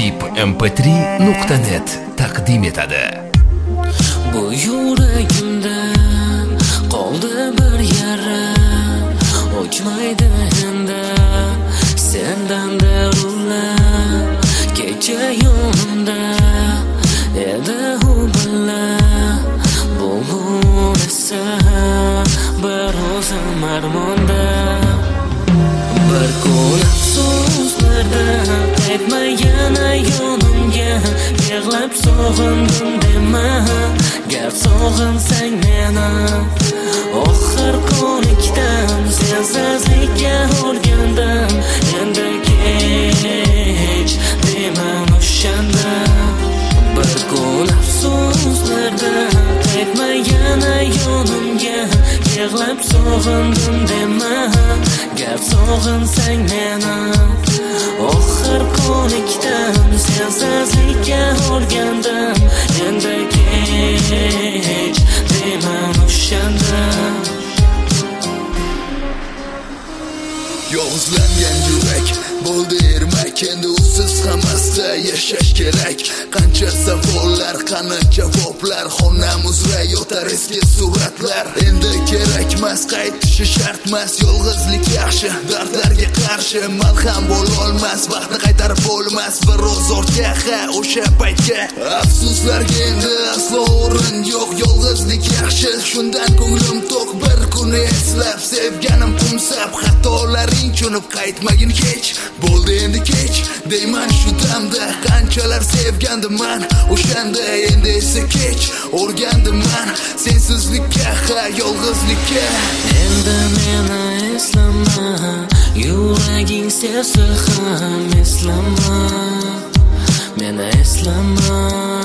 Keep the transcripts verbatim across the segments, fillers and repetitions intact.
vip m p три nuqta net taqdim etadi. Bu yuragimda qoldi bir yara, o'chmaydi endi sendan darullar. Kecha yonimda edi u bilan, bugun esa bir o'zim armonda. Bir kun afsuslarda qaytmay yana yonimga, yig'lab sog'indim dema, gar sog'insang meni. Oxir ko'nikdan sensizlikka o'rgandim, endi kech deyman o'shanda. Bir kun afsuslarda qaytmay yana yonimga, yig'lab sog'indim dema, gar sog'insang meni. Oxir ko'nikdan sensizlikka o'rgandim, endi kech deyman o'shanda. Yolg'izlangan yurak bo'ldi ermak, endi usiz hammasta yashash kerak. Qancha savollar, qani javoblar, xonam uzra yotar eski suratlar. Endi kerakmas, qaytishi shartmas, yolg'izlik yaxshi, dardlarga qarshi malham bo'lolmas, vaqtni qaytarib bo'lmas. Bir oz ortga, ha o'sha paytga, afsuslarga endi aslo o'rin yo'q. Yolg'izlik yaxshi, shundan ko'nglim to'q. Bir kuni eslab sevganim qumsab, xatolaring cho'nib qaytmagin kech. Bo'ldi endi kech deyman shu damda, qanchalar sevgandim man o'shanda, endi esa kech o'rgandim man sensizlikka, ha yolg'izlikka. Endi meni eslama, yuraging sevsa ham eslama, meni eslama.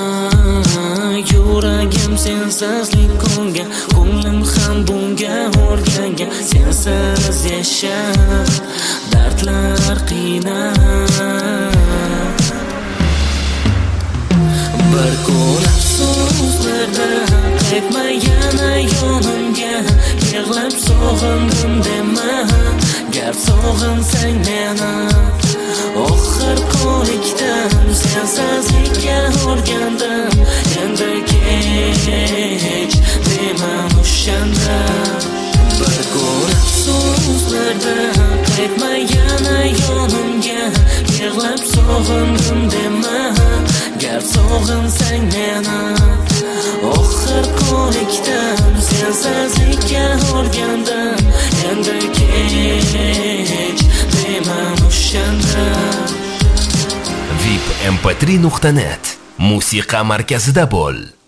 Yuragim sensizlik ko'ngan, ko'nglim ham bunga o'rgangan. Sensiz yashab dardlar qiynab. Bir kun afsuslarda qaytmay yana yonimga, yig'lab sog'indim dema, gar sog'insang meni. Oxir ko'nikdan sensizlikka o'rgandim, endi kech deyman o'shanda. Bir kun afsuslarda qaytmay yana yonimga, yig'lab sog'indim dema, gar sog'insang meni. Oxir ko'nikdan sensizlikka o'rgandim, endi kech deyman o'shanda. vip m p три nuqta net musiqa markazida bo'l.